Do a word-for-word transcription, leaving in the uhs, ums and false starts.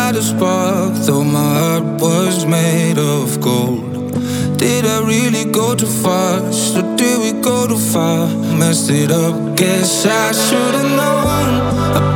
light a spark, though my heart was made of gold. Did I really go too fast, or did we go too far? Messed it up, guess I should've known. I